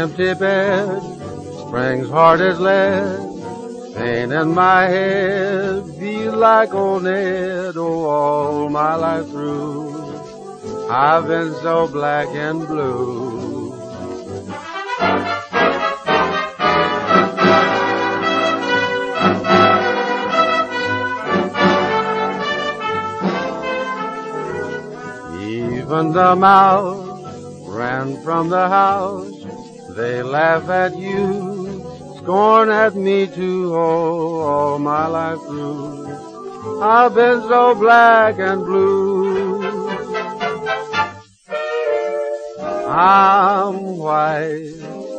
empty bed, spring's hard as lead, pain in my head, feel like old Ned, oh, all my life through, I've been so black and blue. Even the mouse ran from the house, they laugh at you, scorn at me too, oh, all my life through, I've been so black and blue. I'm white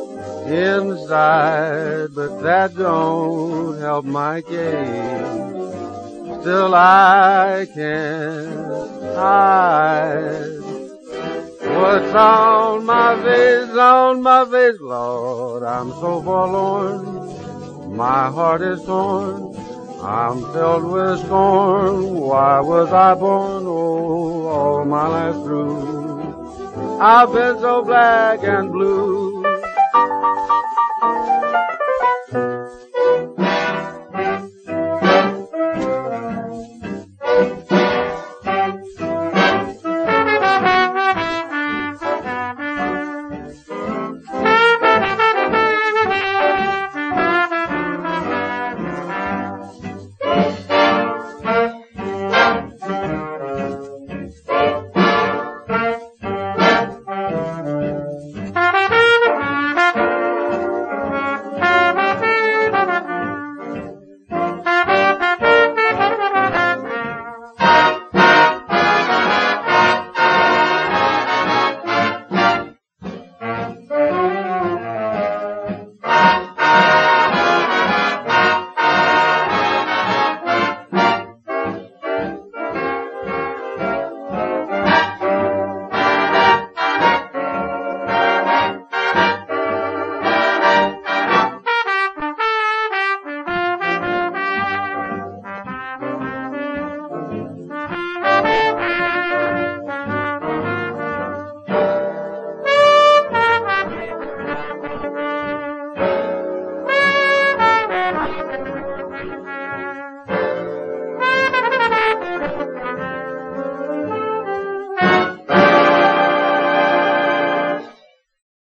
inside, but that don't help my case. Still I can't hide what's on my face, Lord, I'm so forlorn, my heart is torn, I'm filled with scorn, why was I born, oh, all my life through, I've been so black and blue.